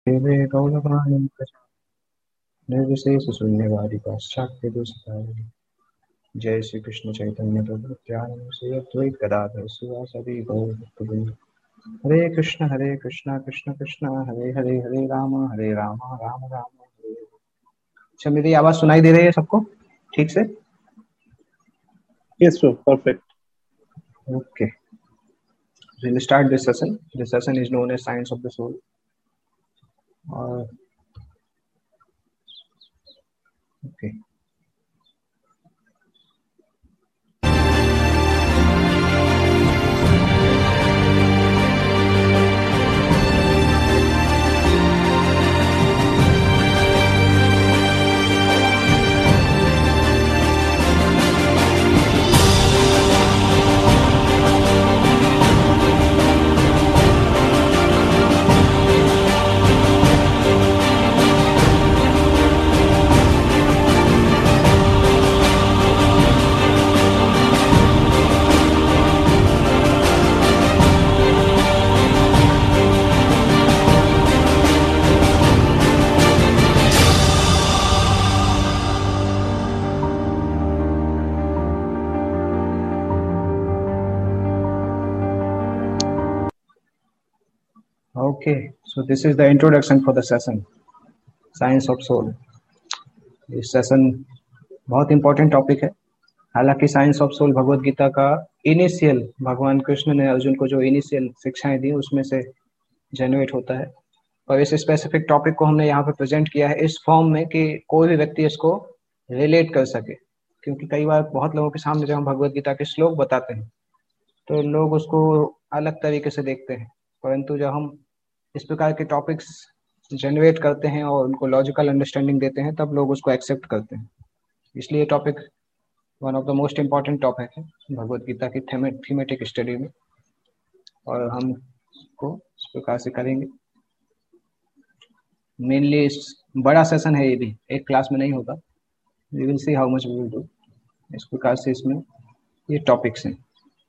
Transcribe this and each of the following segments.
देवे गौरवाणी निर्विशेष शून्यवादी पाश्चात्य दुष्टारि। जय श्री कृष्ण चैतन्य प्रभु नित्यानंद श्री अद्वैत गदाधर शिवासादि गौर भक्तवृंद। हरे कृष्ण कृष्ण कृष्ण हरे हरे, हरे राम राम राम हरे हरे। अच्छा, मेरी आवाज सुनाई दे रही है सबको ठीक से? Yes, sir. Perfect. Okay. We'll start this session. This session is known as Science of the Soul. Okay. Okay, so this is the introduction for the session, Science of Soul. इस सेशन बहुत important topic है। हालांकि science of soul Bhagavad Gita का initial, भगवान कृष्ण ने अर्जुन को जो initial शिक्षाएं दी उसमें से जनरेट होता है, और इस स्पेसिफिक टॉपिक को हमने यहाँ पे प्रेजेंट किया है इस फॉर्म में कि कोई भी व्यक्ति इसको रिलेट कर सके। क्योंकि कई बार बहुत लोगों के सामने जब हम भगवत गीता के श्लोक बताते हैं तो लोग उसको अलग तरीके से देखते हैं, परंतु जब हम इस प्रकार के टॉपिक्स जनरेट करते हैं और उनको लॉजिकल अंडरस्टैंडिंग देते हैं तब लोग उसको एक्सेप्ट करते हैं। इसलिए topic one of the most important topic है भगवत गीता की थीमेटिक स्टडी में, और हम इसको इस प्रकार से करेंगे। मेनली बड़ा सेशन है, ये भी एक क्लास में नहीं होगा। We will see how much we will do. इस प्रकार से इसमें ये टॉपिक्स हैं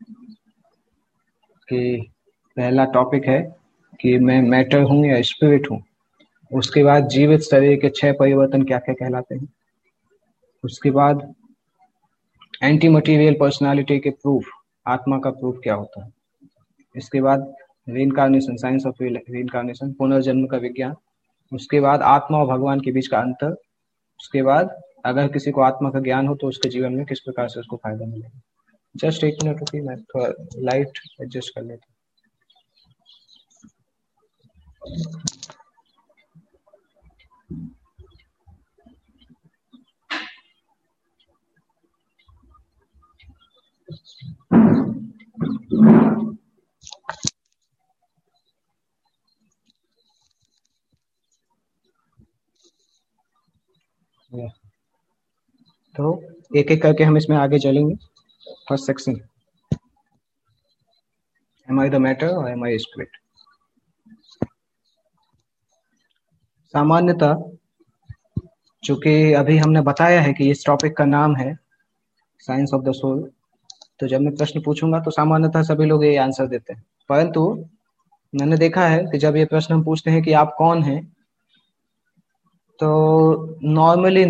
कि पहला टॉपिक है कि मैं मैटर हूँ या स्पिरिट हूँ। उसके बाद जीवित शरीर के 6 परिवर्तन क्या क्या कहलाते हैं। उसके बाद एंटी मटीरियल पर्सनालिटी के प्रूफ, आत्मा का प्रूफ क्या होता है। इसके बाद रीइंकार्नेशन, साइंस ऑफ रीइंकार्नेशन, पुनर्जन्म का विज्ञान। उसके बाद आत्मा और भगवान के बीच का अंतर। उसके बाद अगर किसी को आत्मा का ज्ञान हो तो उसके जीवन में किस प्रकार से उसको फायदा मिलेगा। जस्ट एक मिनट रुकिए, मैं थोड़ा लाइट एडजस्ट कर लेता हूँ। तो एक एक करके हम इसमें आगे चलेंगे। First section, am I the matter और एम आई स्पिरिट। सामान्यतः चूंकि अभी हमने बताया है कि इस टॉपिक का नाम है साइंस ऑफ द सोल, तो जब मैं प्रश्न पूछूंगा तो सामान्यतः सभी लोग ये आंसर देते हैं, परंतु मैंने देखा है कि जब ये प्रश्न हम पूछते हैं कि आप कौन हैं, तो नॉर्मली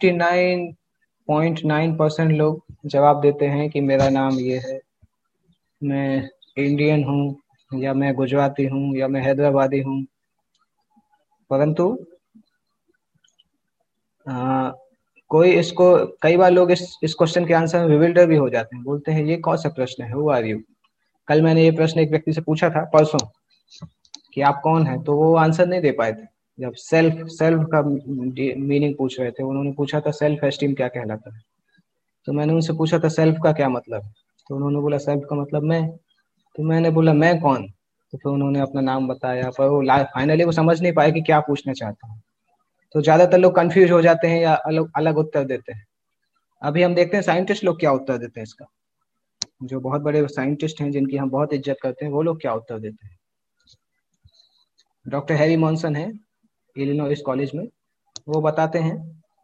99.9% लोग जवाब देते हैं कि मेरा नाम ये है, मैं इंडियन हूँ, या मैं गुजराती हूँ, या मैं हैदराबादी हूँ। परंतु कोई इसको, कई बार लोग इस क्वेश्चन के आंसर में विविल्डर भी हो जाते हैं, बोलते हैं ये कौन सा प्रश्न है, हु आर यू। कल मैंने ये प्रश्न एक व्यक्ति से पूछा था परसों कि आप कौन है, तो वो आंसर नहीं दे पाए थे। जब सेल्फ का मीनिंग पूछ रहे थे, उन्होंने पूछा था सेल्फ एस्टीम क्या कहलाता है, तो मैंने उनसे पूछा था सेल्फ का क्या मतलब है, तो उन्होंने बोला सेल्फ का मतलब मैं। तो मैंने बोला मैं कौन, तो फिर उन्होंने अपना नाम बताया, पर वो फाइनली वो समझ नहीं पाए कि क्या पूछना चाहता हूँ। तो ज्यादातर लोग कंफ्यूज हो जाते हैं या अलग अलग उत्तर देते हैं। अभी हम देखते हैं साइंटिस्ट लोग क्या उत्तर देते हैं इसका। जो बहुत बड़े साइंटिस्ट हैं जिनकी हम बहुत इज्जत करते हैं, वो लोग क्या उत्तर देते हैं। डॉक्टर हैरी मॉन्सन है इलिनॉइस कॉलेज में, वो बताते हैं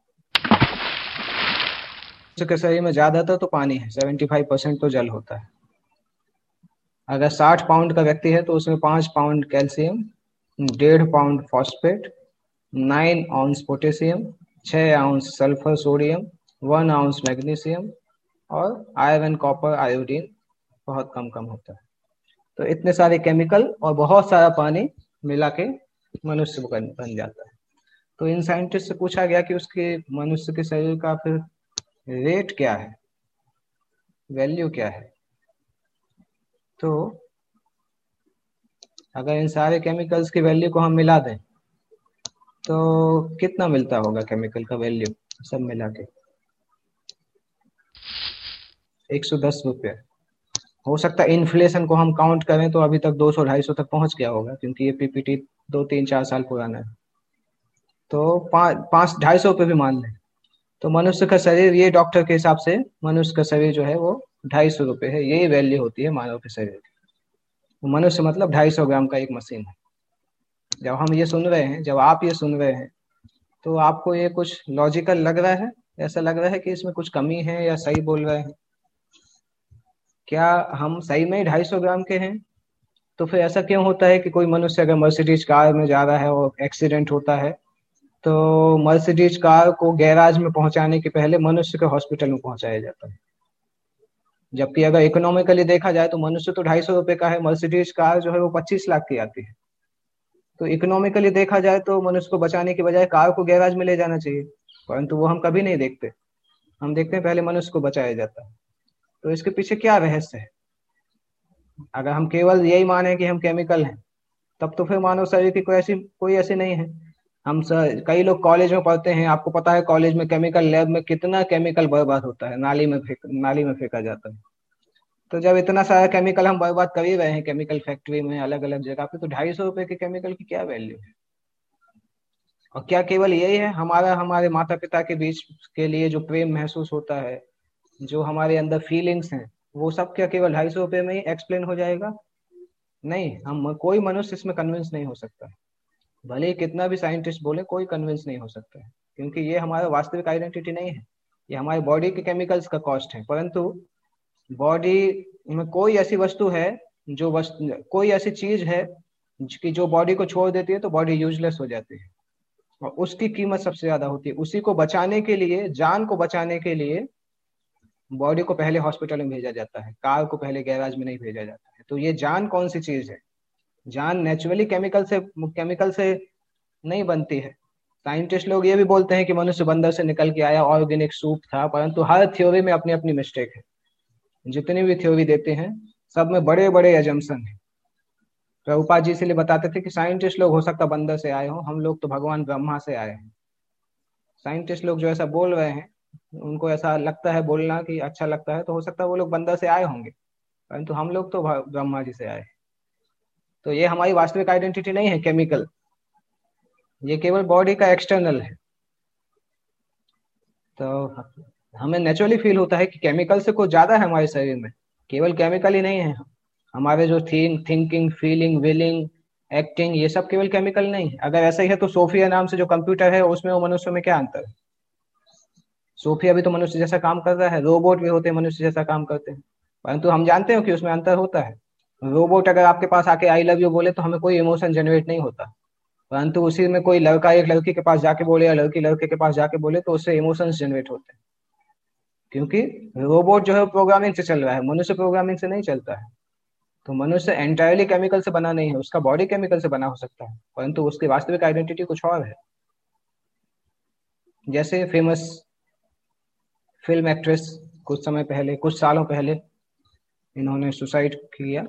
के शरीर में ज्यादातर तो पानी है, 75% तो जल होता है। अगर 60 पाउंड का व्यक्ति है तो उसमें 5 pound calcium 1.5 pound phosphate, 9 ounce potassium, 6 ounce sulphur sodium, 1 ounce magnesium, और आयरन कॉपर आयोडीन बहुत कम कम होता है। तो इतने सारे केमिकल और बहुत सारा पानी मिला के मनुष्य बन जाता है। तो इन साइंटिस्ट से पूछा गया कि उसके मनुष्य के शरीर का फिर रेट क्या है, वैल्यू क्या है। तो अगर इन सारे केमिकल्स की वैल्यू को हम मिला दें तो कितना मिलता होगा केमिकल का वैल्यू सब मिला के? 110 रुपये। हो सकता है इन्फ्लेशन को हम काउंट करें तो अभी तक 200-250 तक पहुंच गया होगा, क्योंकि ये पीपीटी 2-3-4 साल पुराना है। तो 5-250 रुपये भी मान लें तो मनुष्य का शरीर, ये डॉक्टर के हिसाब से मनुष्य का शरीर जो है वो 250 रुपये है। यही वैल्यू होती है मानव के शरीर की। मनुष्य मतलब 250 ग्राम का एक मशीन है। जब हम ये सुन रहे हैं, जब आप ये सुन रहे हैं, तो आपको ये कुछ लॉजिकल लग रहा है? ऐसा लग रहा है कि इसमें कुछ कमी है या सही बोल रहे हैं? क्या हम सही में ही 250 ग्राम के हैं? तो फिर ऐसा क्यों होता है कि कोई मनुष्य अगर मर्सिडीज कार में जा रहा है और एक्सीडेंट होता है तो मर्सिडीज कार को गैराज में पहुंचाने के पहले मनुष्य के हॉस्पिटल में पहुंचाया जाता है? जबकि अगर इकोनॉमिकली देखा जाए तो मनुष्य तो 250 रुपये का है, मर्सिडीज कार जो है वो 25 लाख की आती है। तो इकोनॉमिकली देखा जाए तो मनुष्य को बचाने की बजाय कार को गैराज में ले जाना चाहिए, परंतु वो हम कभी नहीं देखते। हम देखते हैं पहले मनुष्य को बचाया जाता है। तो इसके पीछे क्या रहस्य है? अगर हम केवल यही माने कि हम केमिकल हैं, तब तो फिर मानव शरीर की कोई ऐसी नहीं है। कई लोग कॉलेज में पढ़ते हैं, आपको पता है कॉलेज में केमिकल लैब में कितना केमिकल बर्बाद होता है, नाली में फेंका जाता है। तो जब इतना सारा केमिकल हम बर्बाद कर ही रहे हैं केमिकल फैक्ट्री में अलग अलग जगह पे, तो 250 रुपये के केमिकल की क्या वैल्यू है? और क्या केवल यही है हमारा हमारे माता पिता के बीच के लिए जो प्रेम महसूस होता है, जो हमारे अंदर फीलिंग्स हैं, वो सब क्या केवल 250 रुपये में ही एक्सप्लेन हो जाएगा? नहीं, हम कोई मनुष्य इसमें कन्विंस नहीं हो सकता है। भले ही कितना भी साइंटिस्ट बोले, कोई कन्विंस नहीं हो सकता है, क्योंकि ये हमारा वास्तविक आइडेंटिटी नहीं है। ये हमारी बॉडी के केमिकल्स का कॉस्ट है। परंतु बॉडी में कोई ऐसी वस्तु है, कोई ऐसी चीज है कि जो बॉडी को छोड़ देती है तो बॉडी यूजलेस हो जाती है, और उसकी कीमत सबसे ज्यादा होती है। उसी को बचाने के लिए, जान को बचाने के लिए बॉडी को पहले हॉस्पिटल में भेजा जाता है, कार को पहले गैराज में नहीं भेजा जाता है। तो ये जान कौन सी चीज है? जान नेचुरली केमिकल से नहीं बनती है। साइंटिस्ट लोग ये भी बोलते हैं कि मनुष्य बंदर से निकल के आया, ऑर्गेनिक सूप था, परंतु हर थ्योरी में अपनी अपनी मिस्टेक है। जितनी भी थ्योरी देते हैं सब में बड़े बड़े एजम्पशन है। प्रभुपाद जी इसलिए बताते थे कि साइंटिस्ट लोग हो सकता बंदर से आए हो, हम लोग तो भगवान ब्रह्मा से आए हैं। साइंटिस्ट लोग जो ऐसा बोल रहे हैं, उनको ऐसा लगता है बोलना कि अच्छा लगता है, तो हो सकता है वो लोग बंदर से आए होंगे, परंतु हम लोग तो ब्रह्मा जी से आए। तो ये हमारी वास्तविक आइडेंटिटी नहीं है केमिकल, ये केवल बॉडी का एक्सटर्नल है। तो हमें नेचुरली फील होता है कि केमिकल से कुछ ज्यादा है हमारे शरीर में, केवल केमिकल ही नहीं है। हमारे जो थिंकिंग, फीलिंग, विलिंग, एक्टिंग, ये सब केवल केमिकल नहीं है। अगर ऐसा ही है तो सोफिया नाम से जो कंप्यूटर है उसमें वो मनुष्य में क्या अंतर है? सोफिया भी तो मनुष्य जैसा काम कर रहा है, रोबोट भी होते हैं मनुष्य जैसा काम करते हैं, परंतु हम जानते हो कि उसमें अंतर होता है। रोबोट अगर आपके पास आके आई लव यू बोले तो हमें कोई इमोशन जनरेट नहीं होता, परंतु उसी में कोई लड़का एक लड़की के पास जाके बोले या लड़की लड़के के पास जाके बोले तो उससे इमोशंस जनरेट होते हैं, क्योंकि रोबोट जो है प्रोग्रामिंग से चल रहा है, मनुष्य प्रोग्रामिंग से नहीं चलता है। तो मनुष्य एंटायरली केमिकल से बना नहीं है, उसका बॉडी केमिकल से बना हो सकता है, परंतु उसकी वास्तविक आइडेंटिटी कुछ और है। जैसे फेमस फिल्म एक्ट्रेस, कुछ सालों पहले इन्होंने सुसाइड किया।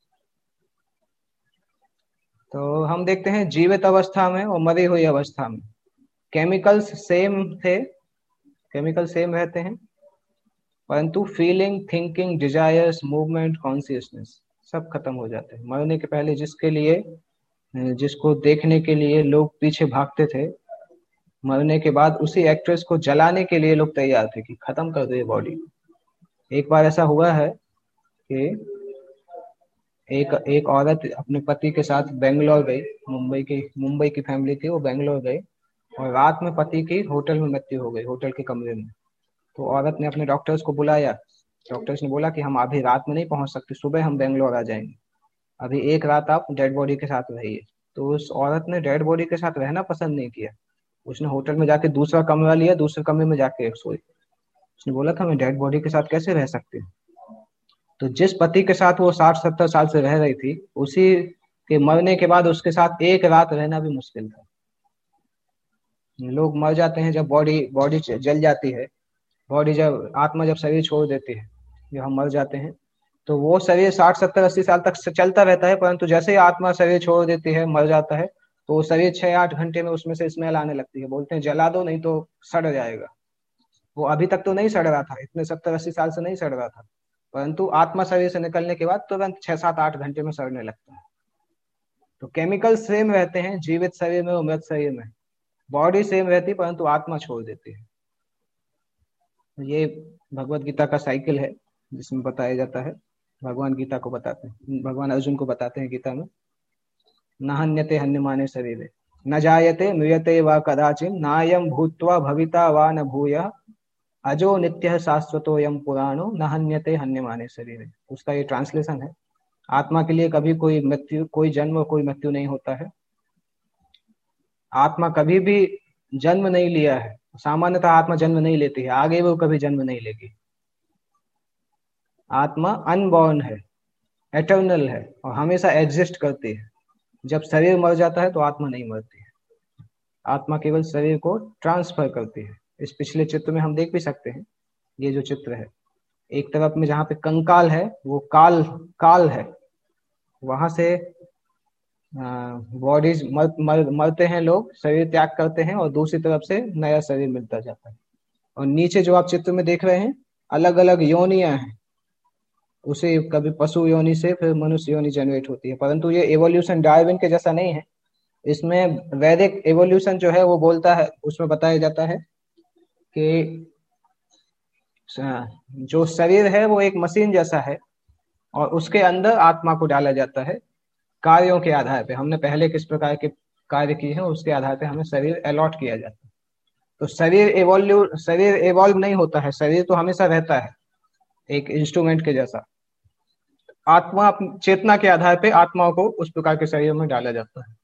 तो हम देखते हैं जीवित अवस्था में और मरी हुई अवस्था में केमिकल्स सेम थे, केमिकल सेम रहते हैं, परंतु feeling, thinking, desires, movement, consciousness सब खत्म हो जाते हैं। मरने के पहले जिसको देखने के लिए लोग पीछे भागते थे, मरने के बाद उसी एक्ट्रेस को जलाने के लिए लोग तैयार थे कि खत्म कर दो ये बॉडी। एक बार ऐसा हुआ है कि एक एक औरत अपने पति के साथ बेंगलोर गई, मुंबई की फैमिली थी, वो बेंगलोर गई और रात में पति की होटल में मृत्यु हो गई, होटल के कमरे में। तो औरत ने अपने डॉक्टर्स को बुलाया, डॉक्टर्स ने बोला कि हम अभी रात में नहीं पहुंच सकते, सुबह हम बेंगलोर आ जाएंगे, अभी एक रात आप डेड बॉडी के साथ रहिए। तो उस औरत ने डेड बॉडी के साथ रहना पसंद नहीं किया। उसने होटल में जाके दूसरा कमरा लिया, दूसरे कमरे में जाके सोई। उसने बोला था मैं डेड बॉडी के साथ कैसे रह सकती हूँ। तो जिस पति के साथ वो 60-70 साल से रह रही थी, उसी के मरने के बाद उसके साथ एक रात रहना भी मुश्किल था। लोग मर जाते हैं जब बॉडी बॉडी जल जाती है, बॉडी जब आत्मा जब शरीर छोड़ देती है, जब हम मर जाते हैं, तो वो शरीर 60-70-80 साल तक चलता रहता है, परंतु जैसे ही आत्मा शरीर छोड़ देती है, मर जाता है, तो वो शरीर 6-8 घंटे में उसमें से स्मेल आने लगती है। बोलते हैं जला दो नहीं तो सड़ जाएगा। वो अभी तक तो नहीं सड़ रहा था, इतने 70-80 साल से नहीं सड़ रहा था, परंतु आत्मा शरीर से निकलने के बाद तुरंत 6-7-8 घंटे में सड़ने लगता है। तो केमिकल सेम रहते हैं जीवित शरीर में और मृत शरीर में, बॉडी सेम रहती परंतु आत्मा छोड़ देती है। ये भगवत गीता का साइकिल है जिसमें बताया जाता है। भगवान गीता को बताते हैं, भगवान अर्जुन को बताते हैं गीता में, न हन्यते हन्यमाने शरीरे न जायते म्रियते व कदाचिन नायम भूत्वा भविता व न भूयः अजो नित्य शाश्वतो यम पुराणो न हन्यते हन्यमाने शरीरे। उसका ये ट्रांसलेशन है। आत्मा के लिए कभी कोई मृत्यु, कोई जन्म और कोई मृत्यु नहीं होता है। आत्मा कभी भी जन्म नहीं लिया है, सामान्यतः आत्मा जन्म नहीं लेती है, आगे वो कभी जन्म नहीं लेगी। आत्मा अनबॉर्न है, एटर्नल है और हमेशा एग्जिस्ट करती है। जब शरीर मर जाता है तो आत्मा नहीं मरती है, आत्मा केवल शरीर को ट्रांसफर करती है। इस पिछले चित्र में हम देख भी सकते हैं, ये जो चित्र है, एक तरफ में जहाँ पे कंकाल है वो काल काल है, वहां से बॉडीज मरते हैं लोग, शरीर त्याग करते हैं और दूसरी तरफ से नया शरीर मिलता जाता है। और नीचे जो आप चित्र में देख रहे हैं, अलग अलग योनियां हैं, उसे कभी पशु योनि से फिर मनुष्य योनि जनरेट होती है। परंतु ये एवोल्यूशन डार्विन के जैसा नहीं है। इसमें वैदिक एवोल्यूशन जो है वो बोलता है, उसमें बताया जाता है कि जो शरीर है वो एक मशीन जैसा है और उसके अंदर आत्मा को डाला जाता है कार्यों के आधार पे। हमने पहले किस प्रकार के कार्य किए हैं उसके आधार पे हमें शरीर अलॉट किया जाता है। तो शरीर एवॉल्व नहीं होता है, शरीर तो हमेशा रहता है एक इंस्ट्रूमेंट के जैसा। आत्मा चेतना के आधार पे आत्माओं को उस प्रकार के शरीर में डाला जाता है।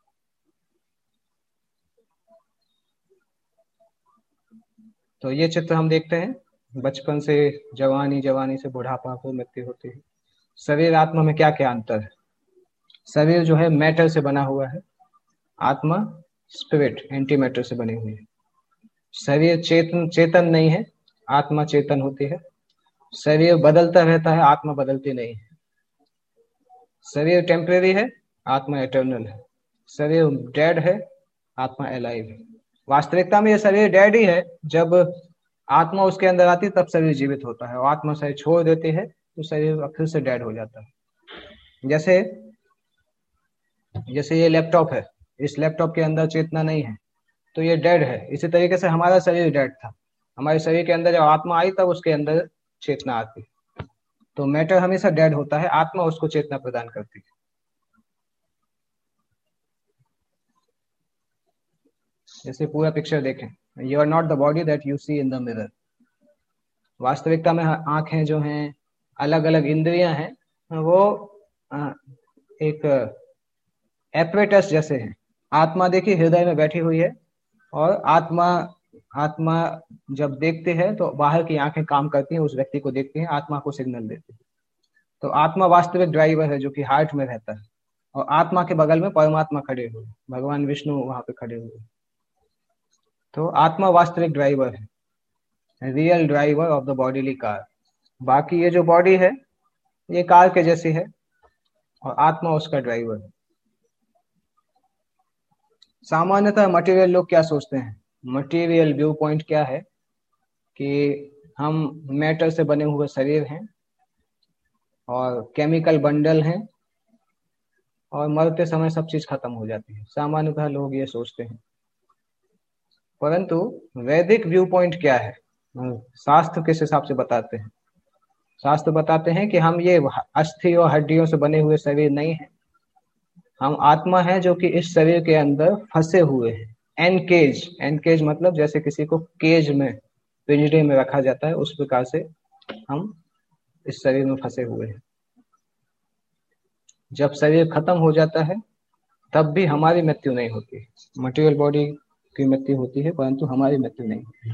तो ये चित्र हम देखते हैं, बचपन से जवानी, जवानी से बुढ़ापा को मृत्यु होती है। शरीर आत्मा में क्या क्या अंतर है? शरीर जो है मैटर से बना हुआ है, आत्मा स्पिरिट एंटी मैटर से बनी हुई है। शरीर चेतन नहीं है, आत्मा चेतन होती है। शरीर बदलता रहता है, आत्मा बदलती नहीं है। शरीर टेम्परेरी है, आत्मा एटर्नल है। शरीर डेड है, आत्मा अलाइव है। वास्तविकता में ये शरीर डेड ही है, जब आत्मा उसके अंदर आती है तब शरीर जीवित होता है, और आत्मा शरीर छोड़ देती है तो शरीर फिर से डेड हो जाता है। जैसे जैसे ये लैपटॉप है, इस लैपटॉप के अंदर चेतना नहीं है तो ये डेड है। इसी तरीके से हमारा शरीर डेड था, हमारे शरीर के अंदर जब आत्मा आई तब उसके अंदर चेतना आती। तो मैटर हमेशा डेड होता है, आत्मा उसको चेतना प्रदान करती है। जैसे पूरा पिक्चर देखें, you are not the body that you see in the mirror. वास्तविकता में आंखें जो हैं, अलग अलग इंद्रियां हैं, वो एक एपरेटस जैसे हैं। आत्मा देखिए हृदय में बैठी हुई है, और आत्मा आत्मा जब देखते हैं तो बाहर की आंखें काम करती हैं, उस व्यक्ति को देखती हैं, आत्मा को सिग्नल देती है। तो आत्मा वास्तविक ड्राइवर है जो कि हार्ट में रहता है, और आत्मा के बगल में परमात्मा खड़े हुए, भगवान विष्णु वहां पे खड़े हुए। तो आत्मा वास्तविक ड्राइवर है, real driver of the bodily car. बाकी ये जो बॉडी है ये कार के जैसी है, और आत्मा उसका ड्राइवर है। सामान्यतः मटेरियल लोग क्या सोचते हैं, मटेरियल व्यू पॉइंट क्या है कि हम मैटर से बने हुए शरीर हैं और केमिकल बंडल हैं, और मरते समय सब चीज खत्म हो जाती है। सामान्यतः लोग ये सोचते हैं, परंतु वैदिक व्यू पॉइंट क्या है, शास्त्र किस हिसाब से बताते हैं? शास्त्र बताते हैं कि हम ये अस्थि और हड्डियों से बने हुए शरीर नहीं है, हम आत्मा है जो कि इस शरीर के अंदर फंसे हुए हैं। एनकेज, एनकेज मतलब जैसे किसी को केज में, पिंजरे में रखा जाता है, उस प्रकार से हम इस शरीर में फंसे हुए हैं। जब शरीर खत्म हो जाता है तब भी हमारी मृत्यु नहीं होती। मटेरियल बॉडी की मृत्यु होती है परंतु हमारी मृत्यु नहीं होती।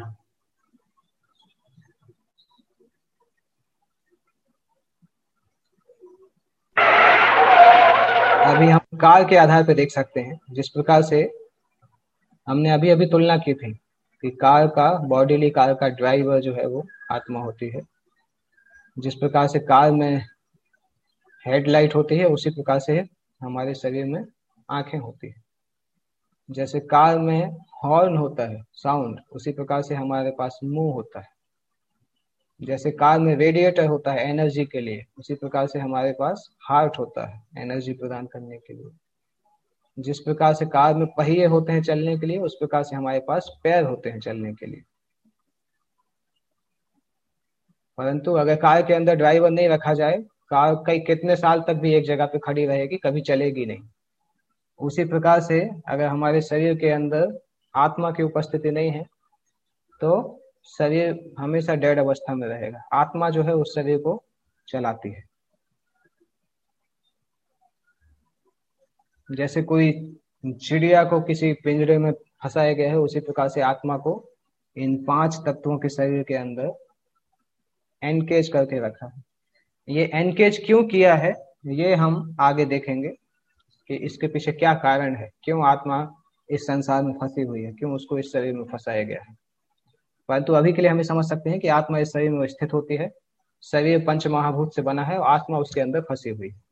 अभी हम काल के आधार पर देख सकते हैं, जिस प्रकार से हमने अभी अभी तुलना की थी कि कार का बॉडीली कार का ड्राइवर जो है वो आत्मा होती है। जिस प्रकार से कार में हेडलाइट होती है उसी प्रकार से हमारे शरीर में आंखें होती है। जैसे कार में हॉर्न होता है साउंड, उसी प्रकार से हमारे पास मुंह होता है। जैसे कार में रेडिएटर होता है एनर्जी के लिए, उसी प्रकार से हमारे पास हार्ट होता है एनर्जी प्रदान करने के लिए। जिस प्रकार से कार में पहिए होते हैं चलने के लिए, उस प्रकार से हमारे पास पैर होते हैं चलने के लिए। परंतु अगर कार के अंदर ड्राइवर नहीं रखा जाए, कार कई कितने साल तक भी एक जगह पे खड़ी रहेगी, कभी चलेगी नहीं। उसी प्रकार से अगर हमारे शरीर के अंदर आत्मा की उपस्थिति नहीं है तो शरीर हमेशा डेड अवस्था में रहेगा। आत्मा जो है उस शरीर को चलाती है। जैसे कोई चिड़िया को किसी पिंजरे में फंसाया गया है, उसी प्रकार से आत्मा को इन 5 तत्वों के शरीर के अंदर एनकेज करके रखा है। ये एनकेज क्यों किया है, ये हम आगे देखेंगे कि इसके पीछे क्या कारण है, क्यों आत्मा इस संसार में फंसी हुई है, क्यों उसको इस शरीर में फंसाया गया है। परंतु अभी के लिए हमें समझ सकते हैं कि आत्मा इस शरीर में स्थित होती है। शरीर पंच महाभूत से बना है और आत्मा उसके अंदर फंसी हुई है।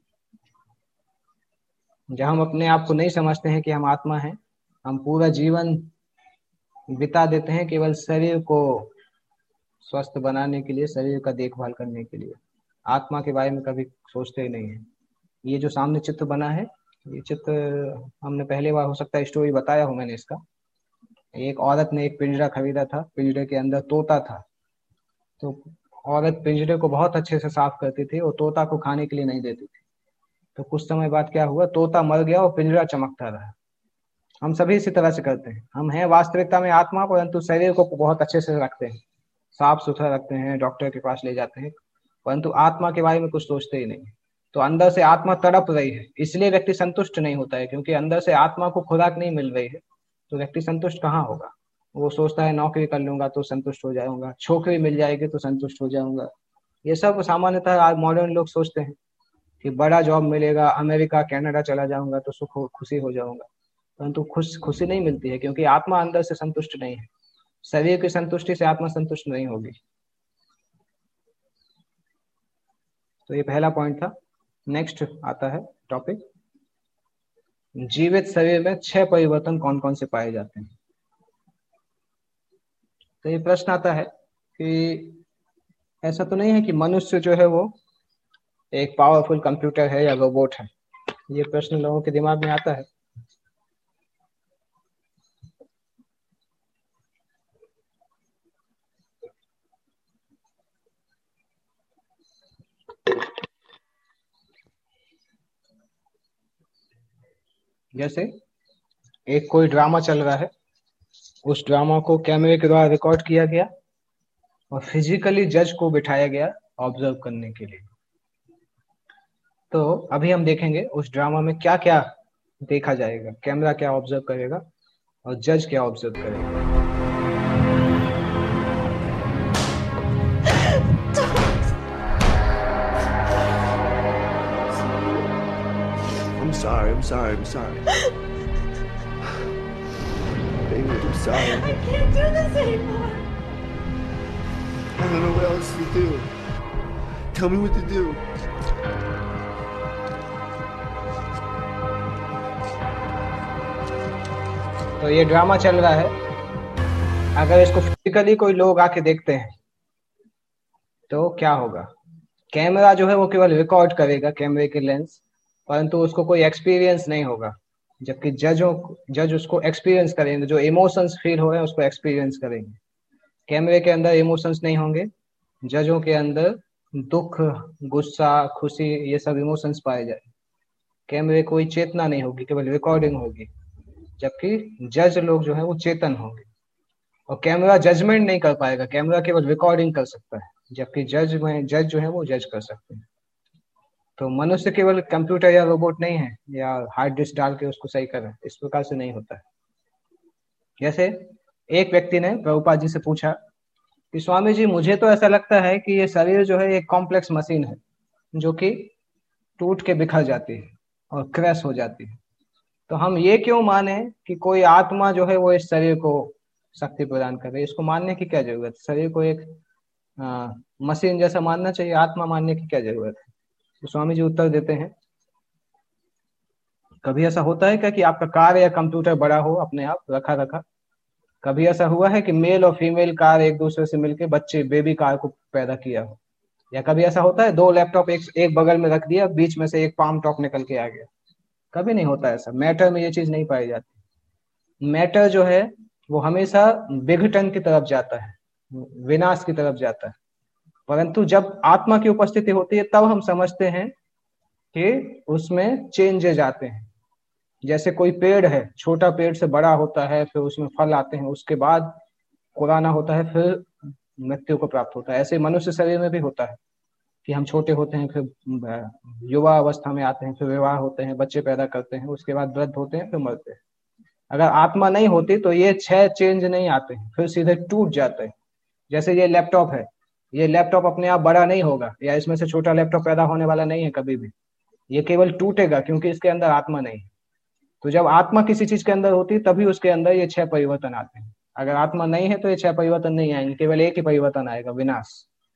जब हम अपने आप को नहीं समझते हैं कि हम आत्मा हैं, हम पूरा जीवन बिता देते हैं केवल शरीर को स्वस्थ बनाने के लिए, शरीर का देखभाल करने के लिए। आत्मा के बारे में कभी सोचते ही नहीं है। ये जो सामने चित्र बना है, ये चित्र हमने पहले बार हो सकता है स्टोरी बताया हो मैंने इसका। एक औरत ने एक पिंजरा खरीदा था, पिंजरे के अंदर तोता था। तो औरत पिंजरे को बहुत अच्छे से साफ करती थी और तोता को खाने के लिए नहीं देती थी। तो कुछ समय बाद क्या हुआ, तोता मर गया और पिंजरा चमकता रहा। हम सभी इसी तरह से करते हैं। हम हैं वास्तविकता में आत्मा, परंतु शरीर को बहुत अच्छे से रखते हैं, साफ सुथरा रखते हैं, डॉक्टर के पास ले जाते हैं, परंतु आत्मा के बारे में कुछ सोचते ही नहीं। तो अंदर से आत्मा तड़प रही है, इसलिए व्यक्ति संतुष्ट नहीं होता है, क्योंकि अंदर से आत्मा को खुराक नहीं मिल रही है। तो व्यक्ति संतुष्ट कहाँ होगा। वो सोचता है नौकरी कर लूंगा तो संतुष्ट हो जाऊंगा, छोकरी मिल जाएगी तो संतुष्ट हो जाऊंगा। ये सब सामान्यतः आज मॉडर्न लोग सोचते हैं कि बड़ा जॉब मिलेगा, अमेरिका कनाडा चला जाऊंगा तो खुशी हो जाऊंगा। परंतु खुशी नहीं मिलती है, क्योंकि आत्मा अंदर से संतुष्ट नहीं है। शरीर की संतुष्टि से आत्मा संतुष्ट नहीं होगी। तो ये पहला पॉइंट था। नेक्स्ट आता है टॉपिक, जीवित शरीर में 6 परिवर्तन कौन कौन से पाए जाते हैं। तो ये प्रश्न आता है कि ऐसा तो नहीं है कि मनुष्य जो है वो एक पावरफुल कंप्यूटर है या रोबोट है। ये प्रश्न लोगों के दिमाग में आता है। जैसे एक कोई ड्रामा चल रहा है, उस ड्रामा को कैमरे के द्वारा रिकॉर्ड किया गया और फिजिकली जज को बिठाया गया ऑब्जर्व करने के लिए। तो अभी हम देखेंगे उस ड्रामा में क्या क्या देखा जाएगा, कैमरा क्या ऑब्जर्व करेगा और जज क्या ऑब्जर्व करेगा। I'm sorry. Baby, I'm sorry. I can't do this anymore. I don't know what else to do. Tell me what to do. तो ये ड्रामा चल रहा है। अगर इसको फिजिकली कोई लोग आके देखते हैं तो क्या होगा। कैमरा जो है वो केवल रिकॉर्ड करेगा, कैमरे के लेंस, परंतु उसको कोई एक्सपीरियंस नहीं होगा। जबकि जज उसको एक्सपीरियंस करेंगे, जो इमोशंस फील हो रहे हैं उसको एक्सपीरियंस करेंगे। कैमरे के अंदर इमोशंस नहीं होंगे, जजों के अंदर दुख, गुस्सा, खुशी, ये सब इमोशंस पाए जाए। कैमरे कोई चेतना नहीं होगी, केवल रिकॉर्डिंग होगी। जबकि जज लोग जो है वो चेतन होंगे और कैमरा जजमेंट नहीं कर पाएगा, कैमरा केवल रिकॉर्डिंग कर सकता है, जबकि जज जो है वो जज कर सकते हैं। तो मनुष्य केवल कंप्यूटर या रोबोट नहीं है, या हार्ड डिस्क डाल के उसको सही कर रहे हैं, इस प्रकार से नहीं होता है। जैसे एक व्यक्ति ने प्रभुपाद जी से पूछा कि स्वामी जी, मुझे तो ऐसा लगता है कि ये शरीर जो है एक कॉम्प्लेक्स मशीन है जो कि टूट के बिखर जाती है और क्रैश हो जाती है, तो हम ये क्यों माने कि कोई आत्मा जो है वो इस शरीर को शक्ति प्रदान कर रही है? इसको मानने की क्या जरूरत है? शरीर को एक मशीन जैसा मानना चाहिए, आत्मा मानने की क्या जरूरत है? तो स्वामी जी उत्तर देते हैं, कभी ऐसा होता है क्या कि आपका कार या कंप्यूटर बड़ा हो अपने आप रखा रखा? कभी ऐसा हुआ है कि मेल और फीमेल कार एक दूसरे से मिलके बच्चे बेबी कार को पैदा किया हो? या कभी ऐसा होता है दो लैपटॉप एक बगल में रख दिया, बीच में से एक पाम टॉप निकल के आ गया? कभी नहीं होता ऐसा। मैटर में ये चीज नहीं पाई जाती। मैटर जो है वो हमेशा विघटन की तरफ जाता है, विनाश की तरफ जाता है। परंतु जब आत्मा की उपस्थिति होती है तब हम समझते हैं कि उसमें चेंजेज आते हैं। जैसे कोई पेड़ है, छोटा पेड़ से बड़ा होता है, फिर उसमें फल आते हैं, उसके बाद पुराना होता है, फिर मृत्यु को प्राप्त होता है। ऐसे मनुष्य शरीर में भी होता है कि हम छोटे होते हैं, फिर युवा अवस्था में आते हैं, फिर विवाह होते हैं, बच्चे पैदा करते हैं, उसके बाद वृद्ध होते हैं, फिर मरते हैं। अगर आत्मा नहीं होती तो ये 6 चेंज नहीं आते हैं, फिर सीधे टूट जाते हैं। जैसे ये लैपटॉप है, ये लैपटॉप अपने आप बड़ा नहीं होगा, या इसमें से छोटा लैपटॉप पैदा होने वाला नहीं है कभी भी। ये केवल टूटेगा क्योंकि इसके अंदर आत्मा नहीं है। तो जब आत्मा किसी चीज के अंदर होती है तभी उसके अंदर ये 6 परिवर्तन आते हैं। अगर आत्मा नहीं है तो ये 6 परिवर्तन नहीं आएंगे, केवल एक ही परिवर्तन आएगा, विनाश।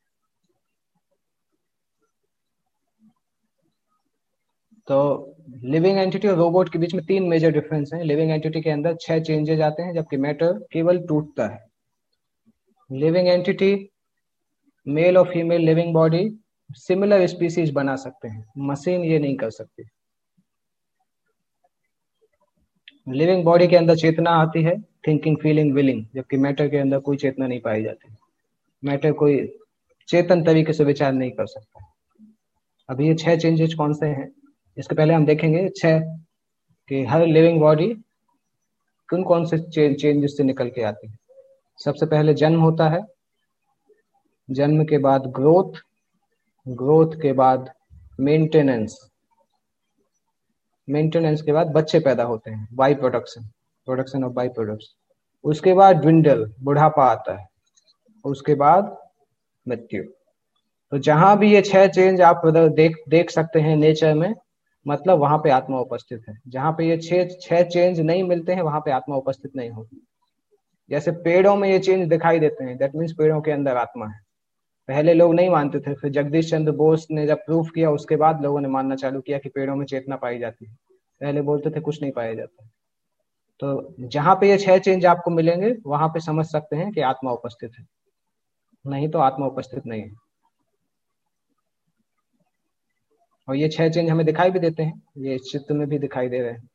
तो लिविंग एंटिटी और रोबोट के बीच में 3 मेजर डिफरेंस हैं। लिविंग एंटिटी के अंदर 6 चेंजेज आते हैं, जबकि मैटर केवल टूटता है। लिविंग एंटिटी, मेल और female living body similar species बना सकते हैं, मशीन ये नहीं कर सकती। लिविंग बॉडी के अंदर चेतना आती है, थिंकिंग, फीलिंग, विलिंग, जबकि मैटर के अंदर कोई चेतना नहीं पाई जाती। मैटर कोई चेतन तरीके से विचार नहीं कर सकता। अब ये 6 चेंजेस कौन से हैं, इसके पहले हम देखेंगे 6 कि हर लिविंग बॉडी कौन कौन से चेंजेस से निकल के आती है। सबसे पहले जन्म होता है, जन्म के बाद ग्रोथ, ग्रोथ के बाद मेंटेनेंस, मेंटेनेंस के बाद बच्चे पैदा होते हैं, by production, production of by products. उसके बाद ड्विंडल, बुढ़ापा आता है, उसके बाद मृत्यु। तो जहां भी ये 6 चेंज आप देख सकते हैं नेचर में, मतलब वहां पे आत्मा उपस्थित है। जहां पे ये 6 चेंज नहीं मिलते हैं वहां पे आत्मा उपस्थित नहीं होती। जैसे पेड़ों में ये चेंज दिखाई देते हैं, दैट मीन्स पेड़ों के अंदर आत्मा है। पहले लोग नहीं मानते थे, फिर जगदीश चंद्र बोस ने जब प्रूफ किया उसके बाद लोगों ने मानना चालू किया कि पेड़ों में चेतना पाई जाती है। पहले बोलते थे कुछ नहीं पाया जाता। तो जहां पे ये 6 चेंज आपको मिलेंगे वहां पे समझ सकते हैं कि आत्मा उपस्थित है, नहीं तो आत्मा उपस्थित नहीं है। और ये 6 चेंज हमें दिखाई भी देते हैं, ये चित्र में भी दिखाई दे रहे हैं।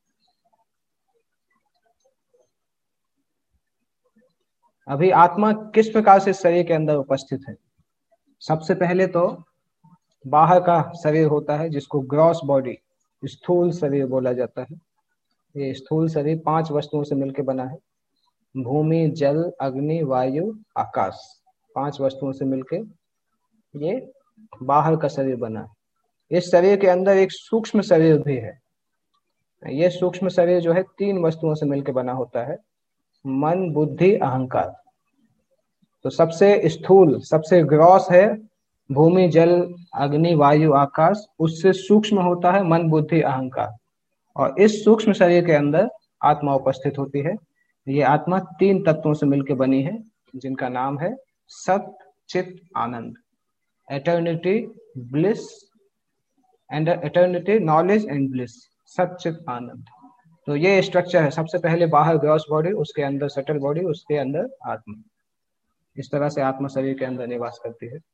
अभी आत्मा किस प्रकार से शरीर के अंदर उपस्थित है? सबसे पहले तो बाहर का शरीर होता है जिसको ग्रॉस बॉडी, स्थूल शरीर बोला जाता है। ये स्थूल शरीर 5 वस्तुओं से मिलकर बना है, भूमि, जल, अग्नि, वायु, आकाश। 5 वस्तुओं से मिलकर ये बाहर का शरीर बना है। इस शरीर के अंदर एक सूक्ष्म शरीर भी है। ये सूक्ष्म शरीर जो है 3 वस्तुओं से मिलकर बना होता है, मन, बुद्धि, अहंकार। तो सबसे स्थूल, सबसे ग्रॉस है भूमि, जल, अग्नि, वायु, आकाश। उससे सूक्ष्म होता है मन, बुद्धि, अहंकार। और इस सूक्ष्म शरीर के अंदर आत्मा उपस्थित होती है। ये आत्मा 3 तत्वों से मिलकर बनी है, जिनका नाम है सत, चित, आनंद। Eternity, bliss and eternity, knowledge and bliss, सत, चित, आनंद। तो ये स्ट्रक्चर है। सबसे पहले बाहर ग्रॉस बॉडी, उसके अंदर सटल बॉडी, उसके अंदर आत्मा। इस तरह से आत्मा शरीर के अंदर निवास करती है।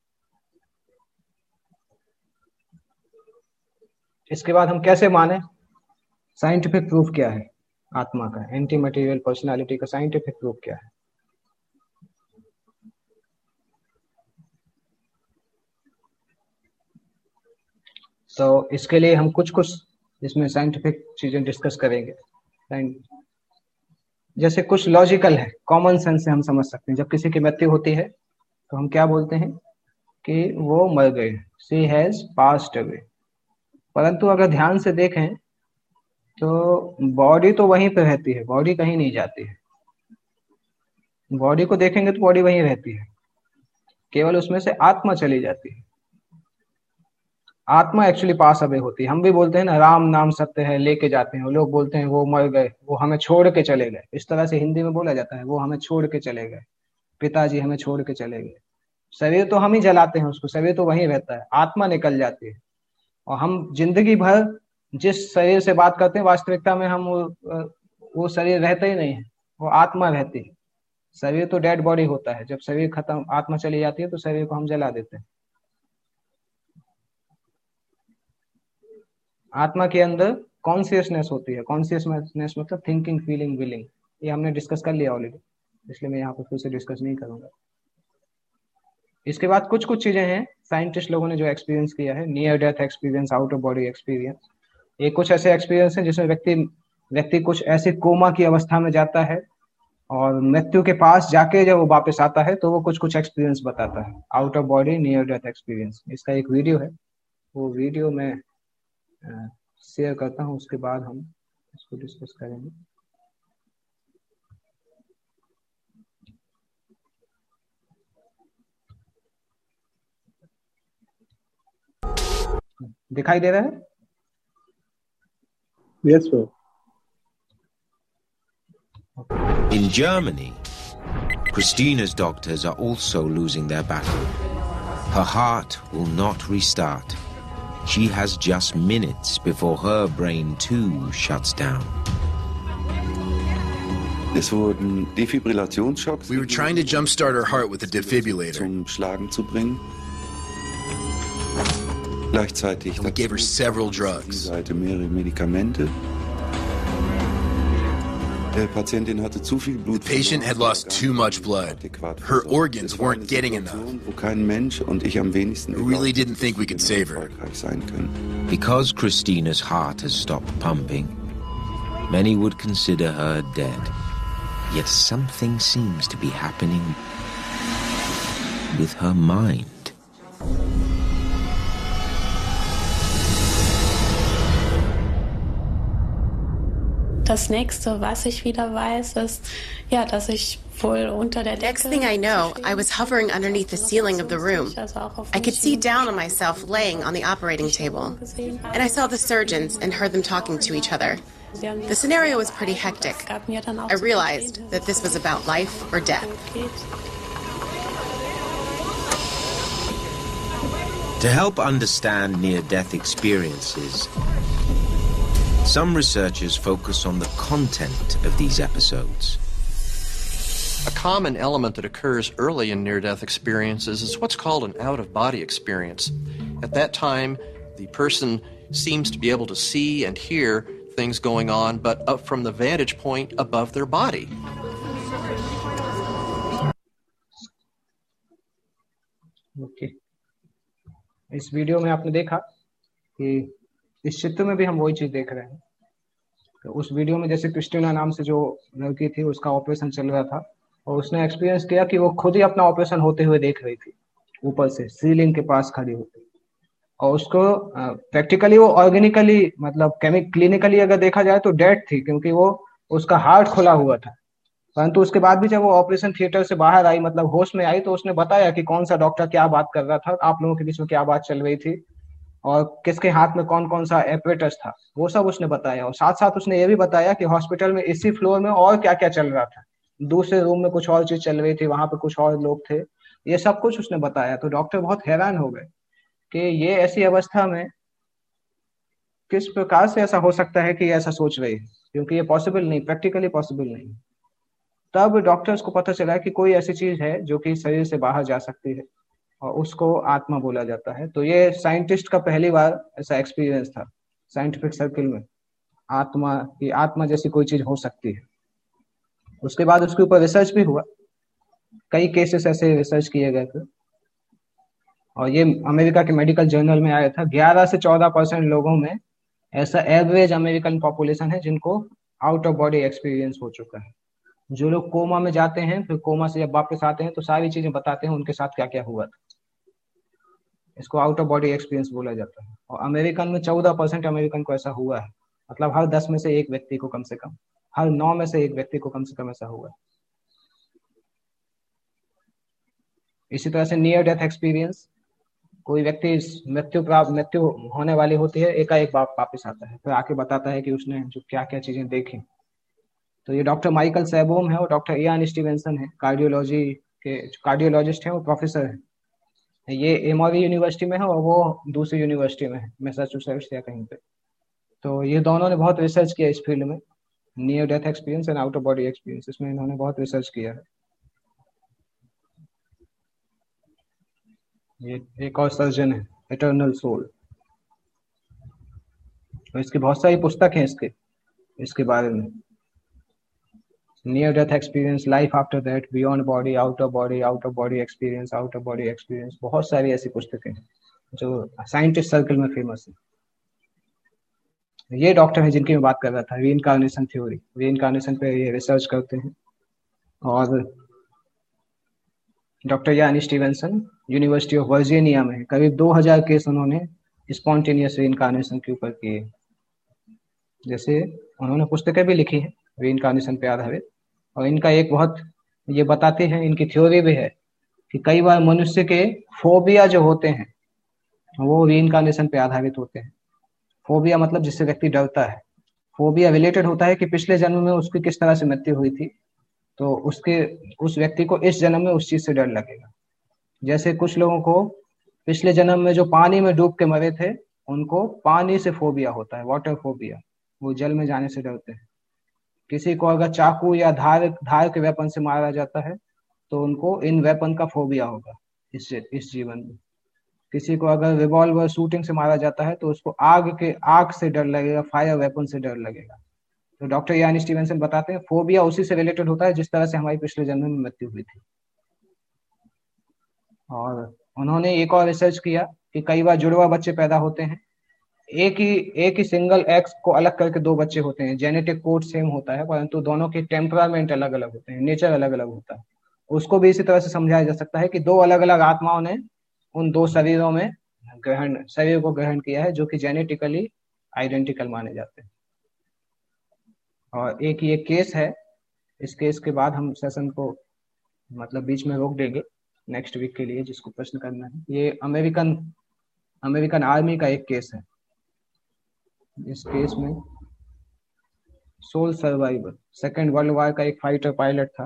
इसके बाद हम कैसे माने? साइंटिफिक प्रूफ क्या है आत्मा का, एंटी मटेरियल पर्सनालिटी का साइंटिफिक प्रूफ क्या है? तो इसके लिए हम कुछ इसमें साइंटिफिक चीजें डिस्कस करेंगे। जैसे कुछ लॉजिकल है, कॉमन सेंस से हम समझ सकते हैं। जब किसी की मृत्यु होती है तो हम क्या बोलते हैं कि वो मर गए, शी हैज पास्ड अवे। परंतु अगर ध्यान से देखें तो बॉडी तो वहीं पे रहती है, बॉडी कहीं नहीं जाती है। बॉडी को देखेंगे तो बॉडी वहीं रहती है, केवल उसमें से आत्मा चली जाती है। आत्मा एक्चुअली पास अवे होती है। हम भी बोलते हैं ना, राम नाम सत्य है, लेके जाते हैं। लोग बोलते हैं वो मर गए, वो हमें छोड़ के चले गए, इस तरह से हिंदी में बोला जाता है, वो हमें छोड़ के चले गए, पिताजी हमें छोड़ के चले गए। शरीर तो हम ही जलाते हैं उसको, शरीर तो वहीं रहता है, आत्मा निकल जाती है। और हम जिंदगी भर जिस शरीर से बात करते हैं, वास्तविकता में हम वो शरीर रहता ही नहीं है, वो आत्मा रहती है। शरीर तो डेड बॉडी होता है, जब शरीर खत्म, आत्मा चली जाती है तो शरीर को हम जला देते हैं। आत्मा के अंदर कॉन्शियसनेस होती है। कॉन्शियसनेस मतलब थिंकिंग, फीलिंग, विलिंग। ये हमने डिस्कस कर लिया ऑलरेडी, इसलिए मैं यहाँ पर फिर से डिस्कस नहीं करूंगा। इसके बाद कुछ कुछ चीजें हैं साइंटिस्ट लोगों ने जो एक्सपीरियंस किया है, near death experience, out of body experience. ये कुछ ऐसे एक्सपीरियंस हैं जिसमें व्यक्ति कुछ ऐसे कोमा की अवस्था में जाता है और मृत्यु के पास जाके जब वो वापस आता है तो वो कुछ कुछ एक्सपीरियंस बताता है, out of body near death experience. इसका एक वीडियो है, वो वीडियो में शेयर करता हूँ, उसके बाद हम इसको डिस्कस करेंगे। दिखाई दे रहा है? Yes, sir. In Germany, Christina's doctors are also losing their battle. Her heart will not restart. She has just minutes before her brain too shuts down. Es wurden Defibrillationsschocks. We were trying to jumpstart her heart with a defibrillator. Zum Schlagen zu bringen. Gleichzeitig And we gave her several drugs. Seite mehrere Medikamente. Die Patientin hatte zu viel Blut. The patient had lost too much blood. Her organs weren't getting enough. Wo kein Mensch und ich am wenigsten We really didn't think we could save her. erfolgreich sein können. Because Christina's heart has stopped pumping, many would consider her dead. Yet something seems to be happening with her mind. Das nächste, was ich wieder weiß, ist, ja, dass ich wohl unter der Decke... Next thing I know, I was hovering underneath the ceiling of the room. I could see down on myself laying on the operating table. And I saw the surgeons and heard them talking to each other. The scenario was pretty hectic. I realized that this was about life or death. To help understand near-death experiences, some researchers focus on the content of these episodes. A common element that occurs early in near-death experiences is what's called an out-of-body experience. At that time, the person seems to be able to see and hear things going on, but up from the vantage point above their body. Okay. इस video में आपने देखा कि इस चित्र में भी हम वही चीज देख रहे हैं। तो उस वीडियो में जैसे क्रिस्टीना नाम से जो लड़की थी, उसका ऑपरेशन चल रहा था और उसने एक्सपीरियंस किया कि वो खुद ही अपना ऑपरेशन होते हुए देख रही थी, ऊपर से सीलिंग के पास खड़ी होती। और उसको प्रैक्टिकली वो ऑर्गेनिकली, मतलब क्लिनिकली अगर देखा जाए तो डेड थी, क्योंकि वो उसका हार्ट खुला हुआ था। परंतु उसके बाद भी जब वो ऑपरेशन थिएटर से बाहर आई, मतलब होश में आई, तो उसने बताया कि कौन सा डॉक्टर क्या बात कर रहा था, आप लोगों के बीच में क्या बात चल रही थी और किसके हाथ में कौन कौन सा एपरेटस था, वो सब उसने बताया। और साथ साथ उसने ये भी बताया कि हॉस्पिटल में इसी फ्लोर में और क्या क्या चल रहा था, दूसरे रूम में कुछ और चीज चल रही थी, वहां पे कुछ और लोग थे, ये सब कुछ उसने बताया। तो डॉक्टर बहुत हैरान हो गए कि ये ऐसी अवस्था में किस प्रकार से ऐसा हो सकता है कि ऐसा सोच रही है, क्योंकि ये पॉसिबल नहीं, प्रैक्टिकली पॉसिबल नहीं। तब डॉक्टर्स को पता चला कि कोई ऐसी चीज है जो कि शरीर से बाहर जा सकती है और उसको आत्मा बोला जाता है। तो ये साइंटिस्ट का पहली बार ऐसा एक्सपीरियंस था साइंटिफिक सर्किल में, आत्मा जैसी कोई चीज हो सकती है। उसके बाद उसके ऊपर रिसर्च भी हुआ, कई केसेस ऐसे रिसर्च किए गए थे और ये अमेरिका के मेडिकल जर्नल में आया था। 11 से 14% लोगों में ऐसा एवरेज अमेरिकन पॉपुलेशन है जिनको आउट ऑफ बॉडी एक्सपीरियंस हो चुका है। जो लोग कोमा में जाते हैं, फिर कोमा से जब वापस आते हैं तो सारी चीजें बताते हैं उनके साथ क्या क्या हुआ था। इसको आउट ऑफ बॉडी एक्सपीरियंस बोला जाता है। और अमेरिकन में 14% अमेरिकन को ऐसा हुआ है, मतलब हर 10 में से एक व्यक्ति को कम से कम, हर 9 में से एक व्यक्ति को कम से कम ऐसा हुआ है। इसी तरह से नियर डेथ एक्सपीरियंस, कोई व्यक्ति मृत्यु होने वाली होती है, एकाएक वापस आता है, फिर आके बताता है कि उसने जो क्या क्या चीजें देखी। तो ये डॉक्टर माइकल सैबोम है और डॉक्टर इयान स्टीवेंसन है, कार्डियोलॉजी के कार्डियोलॉजिस्ट हैं, वो प्रोफेसर है। ये एमोरी यूनिवर्सिटी में है और वो दूसरी यूनिवर्सिटी में है, मैसाचुसेट्स या कहीं पे। तो ये दोनों ने बहुत रिसर्च किया इस फील्ड में, near death experience and out of body experience, इसमें इन्होंने बहुत रिसर्च किया है। ये एक और सर्जन है, इटर्नल सोल, तो इसकी बहुत सारी पुस्तक हैं इसके बारे में। Near death experience, life after that, beyond body, out of body experience, out of body experience, बहुत सारी ऐसी पुस्तकें हैं जो साइंटिस्ट सर्कल में फेमस है। ये डॉक्टर है जिनकी मैं बात कर रहा था, रीइंकार्नेशन थ्योरी, रीइंकार्नेशन पे ये रिसर्च करते हैं। और डॉक्टर यान स्टीवेंसन यूनिवर्सिटी ऑफ वर्जीनिया में करीब 2000 केस उन्होंने स्पॉन्टेनियस रीइंकार्नेशन के ऊपर किए। जैसे उन्होंने पुस्तकें भी लिखी हैं रीइंकार्नेशन पे आधारित, और इनका एक बहुत ये बताते हैं, इनकी थ्योरी भी है कि कई बार मनुष्य के फोबिया जो होते हैं वो रीइंकार्नेशन पे आधारित होते हैं। फोबिया मतलब जिससे व्यक्ति डरता है, फोबिया रिलेटेड होता है कि पिछले जन्म में उसकी किस तरह से मृत्यु हुई थी, तो उस व्यक्ति को इस जन्म में उस चीज से डर लगेगा। जैसे कुछ लोगों को पिछले जन्म में जो पानी में डूब के मरे थे, उनको पानी से फोबिया होता है, वाटर फोबिया, वो जल में जाने से डरते हैं। किसी को अगर चाकू या धार के वेपन से मारा जाता है तो उनको इन वेपन का फोबिया होगा इस जीवन में। किसी को अगर रिवॉल्वर शूटिंग से मारा जाता है तो उसको आग से डर लगेगा, फायर वेपन से डर लगेगा। तो डॉक्टर यान स्टीवेंसन बताते हैं फोबिया उसी से रिलेटेड होता है जिस तरह से हमारी पिछले जन्म में मृत्यु हुई थी। और उन्होंने एक और रिसर्च किया कि कई बार जुड़वा बच्चे पैदा होते हैं, एक ही सिंगल एक्स को अलग करके 2 बच्चे होते हैं, जेनेटिक कोड सेम होता है परंतु दोनों के टेम्परामेंट अलग अलग होते हैं, नेचर अलग अलग होता है। उसको भी इसी तरह से समझाया जा सकता है कि 2 अलग अलग आत्माओं ने उन 2 शरीरों में शरीर को ग्रहण किया है जो कि जेनेटिकली आइडेंटिकल माने जाते हैं। और एक ये केस है, इस केस के बाद हम सेशन को मतलब बीच में रोक देंगे नेक्स्ट वीक के लिए, जिसको प्रश्न करना है। ये अमेरिकन आर्मी का एक केस है। इस केस में soul survivor, second world war का एक फाइटर पायलट था,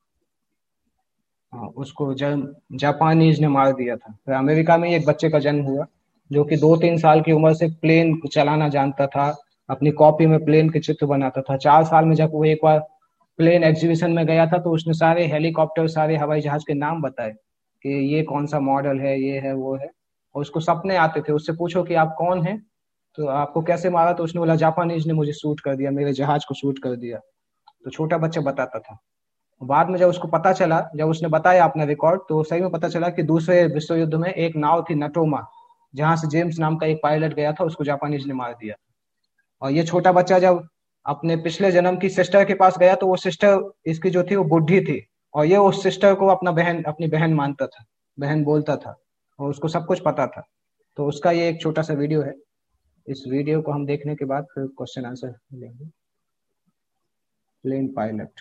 उसको जापानीज ने मार दिया था। फिर अमेरिका में एक बच्चे का जन्म हुआ जो कि 2-3 साल की उम्र से प्लेन चलाना जानता था, अपनी कॉपी में प्लेन के चित्र बनाता था। 4 साल में जब वो एक बार प्लेन एग्जीबिशन में गया था तो उसने सारे हेलीकॉप्टर, सारे हवाई जहाज के नाम बताए कि ये कौन सा मॉडल है, ये है, वो है। और उसको सपने आते थे, उससे पूछो कि आप कौन हैं, तो आपको कैसे मारा, तो उसने बोला जापानीज ने मुझे शूट कर दिया, मेरे जहाज को शूट कर दिया। तो छोटा बच्चा बताता था। बाद में जब उसको पता चला, जब उसने बताया अपना रिकॉर्ड, तो सही में पता चला कि दूसरे विश्व युद्ध में एक नाव थी नटोमा, जहां से जेम्स नाम का एक पायलट गया था, उसको जापानीज ने मार दिया। और ये छोटा बच्चा जब अपने पिछले जन्म की सिस्टर के पास गया तो वो सिस्टर इसकी जो थी वो बुढ़ी थी, और ये उस सिस्टर को अपनी बहन मानता था, बहन बोलता था, और उसको सब कुछ पता था। तो उसका ये एक छोटा सा वीडियो है। इस वीडियो को हम देखने के बाद फिर क्वेश्चन आंसर लेंगे। Plane pilot.